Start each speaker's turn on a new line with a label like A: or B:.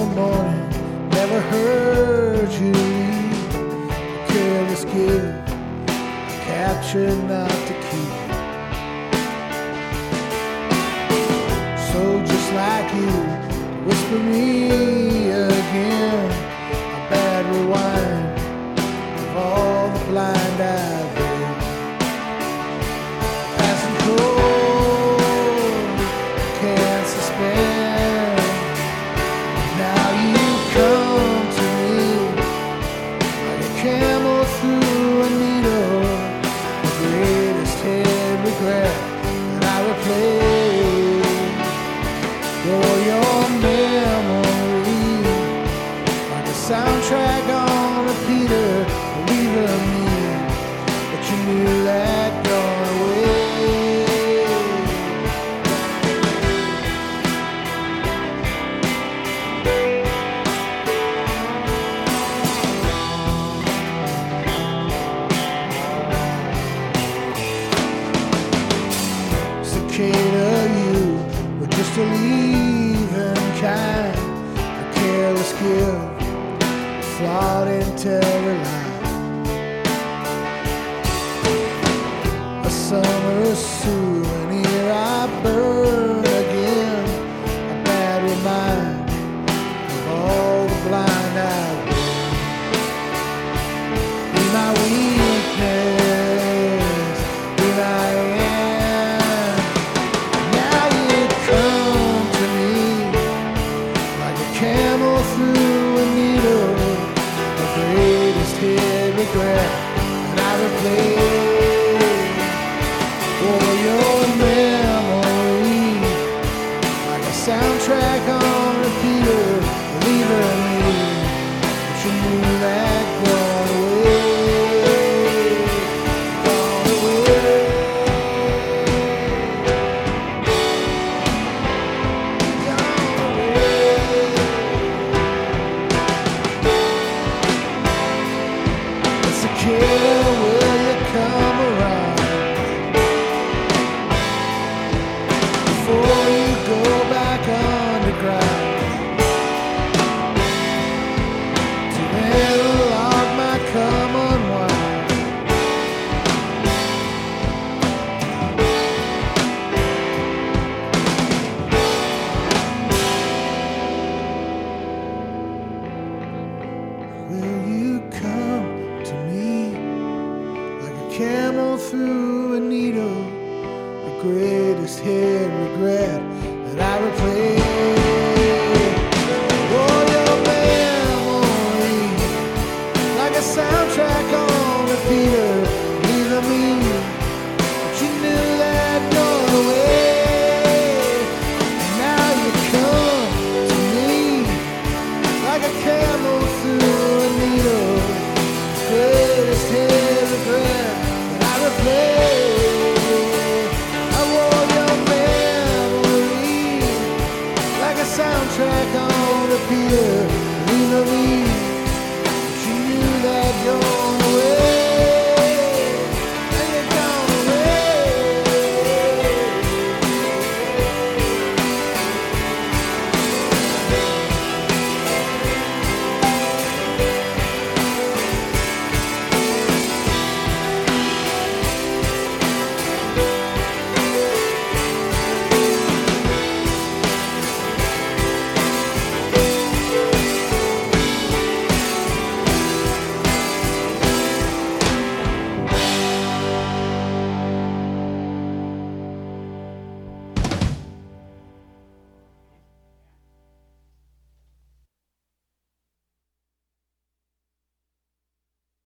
A: morning, never heard you leave. A careless gift, captured not to keep. So just like you, whisper me again, a bad rewind of all the blind I've been. Passing cold, can't suspend. Now you come to me like a camel through a needle, the greatest head regret that I replay. For your memory, like a soundtrack on repeater, believing me, but you knew that gone away. Cicada, you were just a leaving kind, a careless gift, flawed intel line. A summer souvenir I burn again, a bad reminder of all the blind I've been. Be my weakness, be my end. Now you come to me like a camel through a needle, the greatest hit regret that I replay. For your memory, like a soundtrack on repeater, believing me, but you knew that gone away, gone away, gone away. It's a killer, will you come around? Before you go back underground, to where the log might come unwind. Will you come to me like a camel through a needle, the greatest head regret that I replay? Oh, your memory, like a soundtrack on repeater, leaving me, but you knew that gone away. And now you come to me like a camel through a needle, the greatest head regret that I replay. I wore your memory like a soundtrack on repeater.